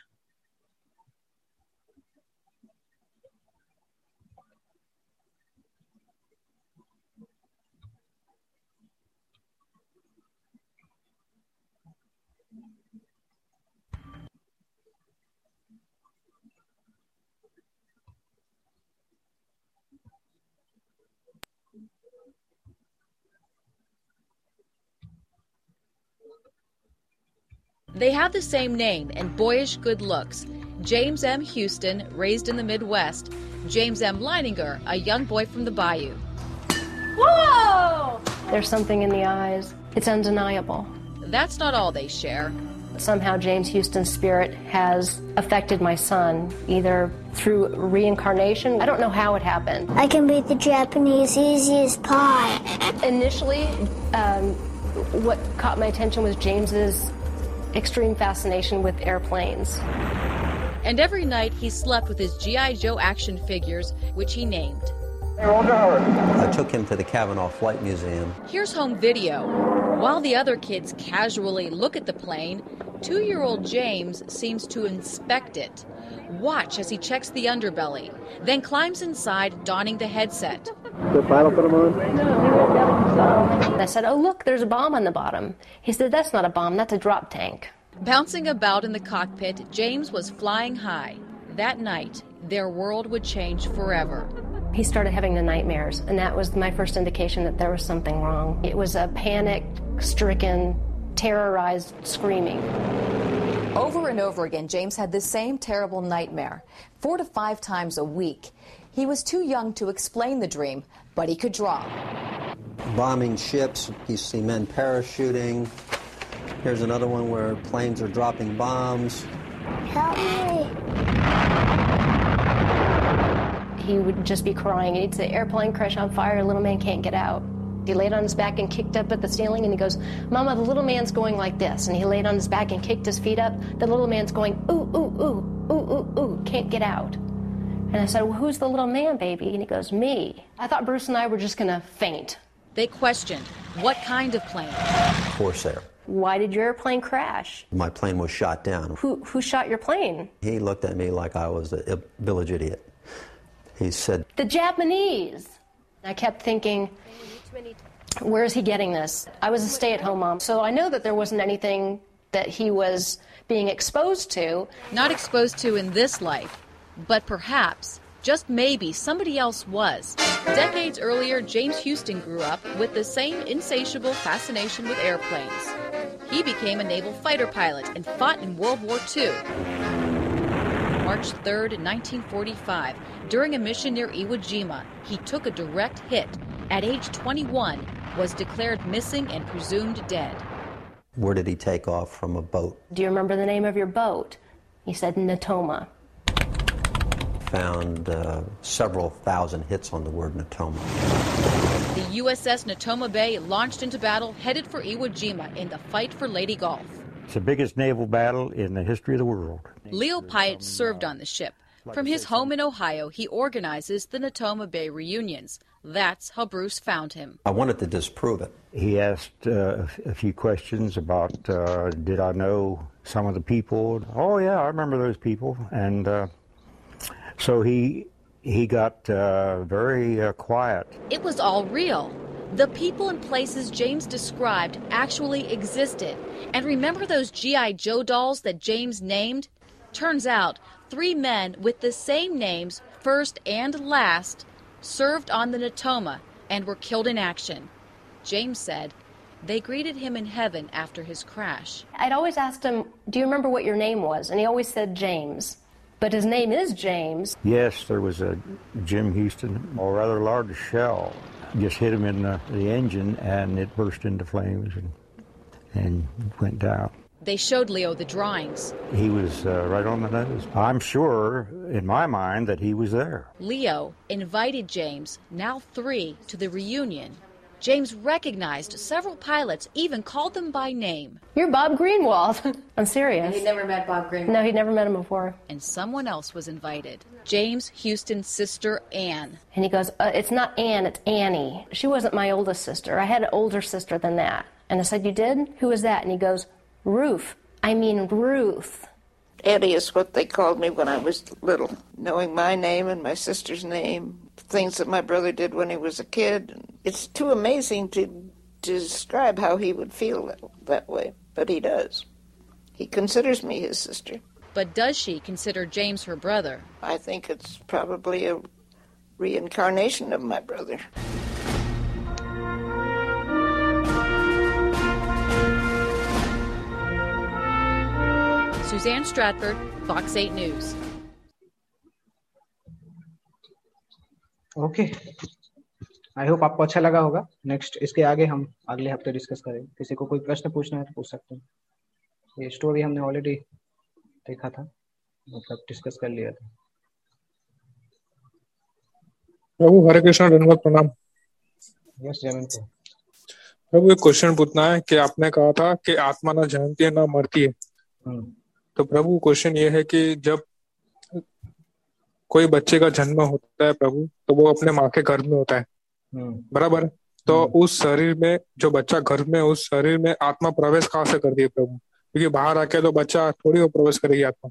They have the same name and boyish good looks. James M. Houston, raised in the Midwest. James M. Leininger, a young boy from the Bayou. Whoa! There's something in the eyes. It's undeniable. That's not all they share. Somehow James Houston's spirit has affected my son, either through reincarnation. I don't know how it happened. I can beat the Japanese easy as pie. Initially, what caught my attention was James's extreme fascination with airplanes. And every night he slept with his G.I. Joe action figures, which he named. I took him to the Kavanaugh Flight Museum. Here's home video. While the other kids casually look at the plane, 2-year-old James seems to inspect it. Watch as he checks the underbelly, then climbs inside, donning the headset. The pilot put him on? I said, oh, look, there's a bomb on the bottom. He said, that's not a bomb, that's a drop tank. Bouncing about in the cockpit, James was flying high. That night, their world would change forever. He started having the nightmares, and that was my first indication that there was something wrong. It was a panic-stricken, terrorized screaming. Over and over again, James had the same terrible nightmare, 4 to 5 times a week. He was too young to explain the dream, but he could draw. Bombing ships, you see men parachuting. Here's another one where planes are dropping bombs. Help me. He would just be crying. He'd say, airplane crash on fire, little man can't get out. He laid on his back and kicked up at the ceiling, and he goes, Mama, the little man's going like this. And he laid on his back and kicked his feet up. The little man's going, ooh, ooh, ooh, ooh, ooh, ooh, can't get out. And I said, well, who's the little man, baby? And he goes, me. I thought Bruce and I were just going to faint. They questioned, what kind of plane? Corsair. Why did your airplane crash? My plane was shot down. Who shot your plane? He looked at me like I was a village idiot. He said, the Japanese. I kept thinking, where is he getting this? I was a stay-at-home mom, so I know that there wasn't anything that he was being exposed to. Not exposed to in this life, but perhaps, just maybe, somebody else was. Decades earlier, James Houston grew up with the same insatiable fascination with airplanes. He became a naval fighter pilot and fought in World War II. March 3rd, 1945, during a mission near Iwo Jima, he took a direct hit. At age 21, was declared missing and presumed dead. Where did he take off from a boat? Do you remember the name of your boat? He said Natoma. Found several thousand hits on the word Natoma. The USS Natoma Bay launched into battle, headed for Iwo Jima in the fight for Leyte Gulf. It's the biggest naval battle in the history of the world. Leo Pyatt served on the ship. From his home in Ohio, he organizes the Natoma Bay reunions. That's how Bruce found him. I wanted to disprove it. He asked a few questions about, did I know some of the people? Oh, yeah, I remember those people. And so he got very quiet. It was all real. The people and places James described actually existed. And remember those G.I. Joe dolls that James named? Turns out 3 men with the same names, first and last, served on the Natoma and were killed in action. James said they greeted him in heaven after his crash. I'd always asked him, do you remember what your name was? And he always said James. But his name is James. Yes, there was a Jim Houston, a rather large shell. Just hit him in the engine, and it burst into flames and went down. They showed Leo the drawings. He was right on the nose. I'm sure, in my mind, that he was there. Leo invited James, now 3, to the reunion. James recognized several pilots, even called them by name. You're Bob Greenwald. I'm serious. And he'd never met Bob Greenwald? No, he'd never met him before. And someone else was invited. James Houston's sister, Ann. And he goes, it's not Ann, it's Annie. She wasn't my oldest sister. I had an older sister than that. And I said, you did? Who was that? And he goes, Ruth. Ruth. Eddie is what they called me when I was little. Knowing my name and my sister's name, things that my brother did when he was a kid. It's too amazing to describe how he would feel that way, but he does. He considers me his sister. But does she consider James her brother? I think it's probably a reincarnation of my brother. Suzanne Stratford, Fox 8 News. Okay, I hope आपको अच्छा लगा होगा. Next इसके आगे हम अगले हफ्ते discuss करेंगे. किसी को कोई प्रश्न पूछना है तो पूछ सकते हैं. ये स्टोरी हमने ऑलरेडी देखा था, मतलब डिस्कस कर लिया था. प्रभु हरे कृष्ण, धन्यवाद, प्रणाम. यस जयंत प्रभु, एक क्वेश्चन पूछना है कि आपने कहा था कि आत्मा ना जन्मती है ना मरती है. तो प्रभु क्वेश्चन ये है कि जब कोई बच्चे का जन्म होता है प्रभु, तो वो अपने माँ के गर्भ में होता है, बराबर। तो उस शरीर में जो बच्चा गर्भ में, उस शरीर में आत्मा प्रवेश कहाँ से करती है प्रभु? क्योंकि बाहर आके तो बच्चा थोड़ी वो प्रवेश करेगी आत्मा।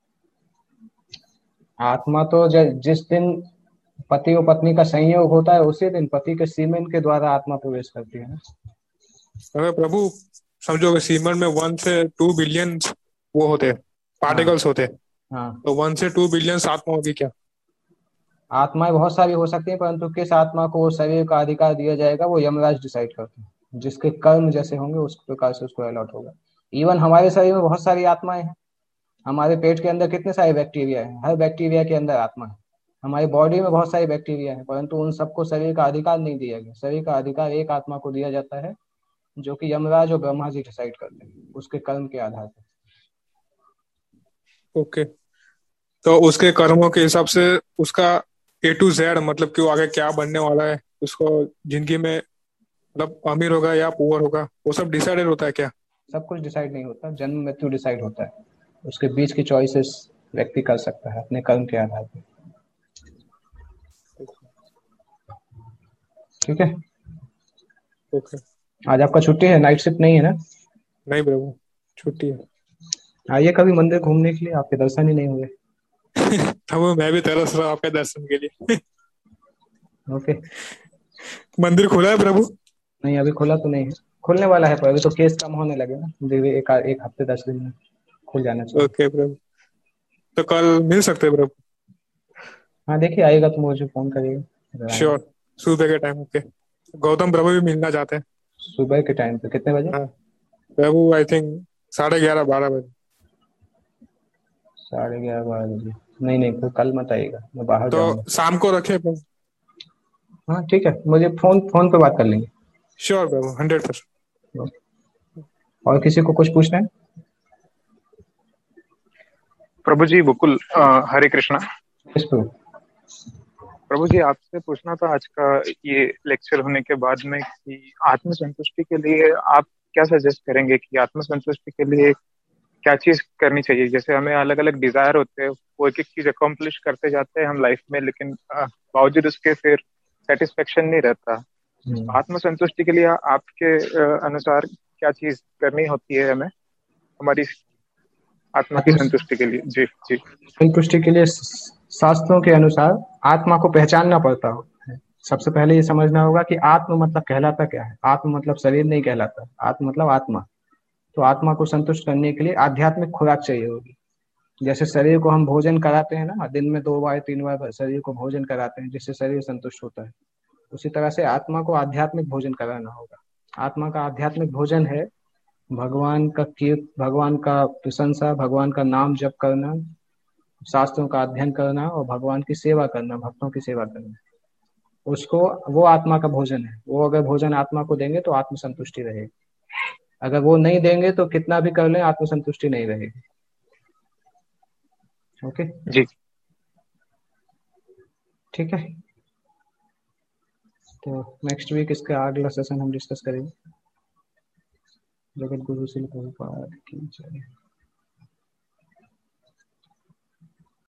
आत्मा तो जिस दिन पति और पत्नी का संयोग होता है उसी दिन पति के सीमेन के द्वारा आत्मा प्रवेश करती है ना। अगर प्रभु समझो कि सीमेन में 1 से 2 बिलियन वो होते हैं, पार्टिकल्स होते हैं, तो 1 से 2 बिलियन आत्मा होगी क्या? आत्माएं बहुत सारी हो सकती हैं, परंतु किस आत्मा को वो शरीर का अधिकार दिया जाएगा वो यमराज डिसाइड करते हैं। जिसके कर्म जैसे होंगे उस प्रकार से उसको अलॉट होगा। इवन हमारे शरीर में बहुत सारी आत्माएं हैं। हमारे पेट के अंदर कितने सारे बैक्टीरिया हैं, हर बैक्टीरिया के अंदर आत्मा है। हमारी बॉडी में बहुत सारी बैक्टीरिया है, परंतु उन सबको शरीर का अधिकार नहीं दिया गया। शरीर का अधिकार एक आत्मा को दिया जाता है, जो कि यमराज और ब्रह्मा जी डिसाइड करते हैं उसके कर्म के आधार पर। ओके, तो उसके कर्मों के हिसाब से उसका A to Z, मतलब कि वो आगे क्या बनने वाला है, उसको जिंदगी में मतलब अमीर होगा या पुअर होगा, वो सब डिसाइडेड होता है क्या? सब कुछ डिसाइड नहीं होता, जन्म मृत्यु डिसाइड होता है। उसके बीच की चॉइसेस व्यक्ति कर सकता है अपने कर्म के आधार पर। ठीक है, ओके। आज आपका छुट्टी है, नाइट शिफ्ट नहीं है ना? नहीं प्रभु, छुट्टी है। आइए कभी मंदिर घूमने के लिए, आपके दर्शन ही नहीं हुए। तब मैं भी तरस रहा आपके दर्शन के लिए। ओके। मंदिर खुला है प्रभु? नहीं, अभी खुला तो नहीं है, खुलने वाला है, पर अभी तो केस कम होने लगे ना, एक हफ्ते 10 दिन में खुल जाना चाहिए। ओके प्रभु, तो कल मिल सकते हैं प्रभु? हाँ देखिए, आएगा तो मुझे फोन करिएगा। श्योर, सुबह के टाइम। ओके, गौतम प्रभु भी मिलना चाहते हैं। सुबह के टाइम पे कितने बजे? हाँ प्रभु, आई थिंक 11:30 12 बजे। 11:30 12 बजे? नहीं, तो कल मत आइएगा, मैं बाहर जाऊंगा। तो शाम को रखे प्रभु? हाँ ठीक है, मुझे फोन पे बात कर लेंगे। श्योर प्रभु, 100%। और किसी को कुछ पूछना है? प्रभु जी बकुल, हरे कृष्णा। प्रभु जी, आपसे पूछना था आज का ये लेक्चर होने के बाद में कि आत्म संतुष्टि के लिए आप क्या सजेस्ट करेंगे कि आत्म संतुष्टि के लिए क्या चीज करनी चाहिए? जैसे हमें अलग अलग डिजायर होते हैं, वो एक एक चीज अकॉम्प्लिश करते जाते हैं हम लाइफ में, लेकिन बावजूद उसके फिर सेटिस्फेक्शन नहीं रहता। आत्म संतुष्टि के लिए आपके अनुसार क्या चीज करनी होती है हमें हमारी आत्मा की संतुष्टि के लिए? जी जी। संतुष्टि के लिए शास्त्रों के अनुसार आत्मा को पहचानना पड़ता है। सबसे पहले ये समझना होगा कि आत्म मतलब कहलाता क्या है। आत्म मतलब शरीर नहीं कहलाता, आत्म मतलब आत्मा। तो आत्मा को संतुष्ट करने के लिए आध्यात्मिक खुराक चाहिए होगी। जैसे शरीर को हम भोजन कराते हैं ना, दिन में 2 बार 3 बार शरीर को भोजन कराते हैं जिससे शरीर संतुष्ट होता है, उसी तरह से आत्मा को आध्यात्मिक भोजन कराना होगा। आत्मा का आध्यात्मिक भोजन है भगवान का कीर्तन, भगवान का प्रशंसा, भगवान का नाम जप करना, शास्त्रों का अध्ययन करना और भगवान की सेवा करना, भक्तों की सेवा करना। उसको वो आत्मा का भोजन है। वो अगर भोजन आत्मा को देंगे तो आत्म संतुष्टि रहेगी। अगर वो नहीं देंगे तो कितना भी कर लें आत्म संतुष्टि नहीं रहेगी। ओके जी, ठीक है। तो नेक्स्ट वीक इसका अगला सेशन हम डिस्कस करेंगे। जगत गुरु श्री प्रभुपाद की जय।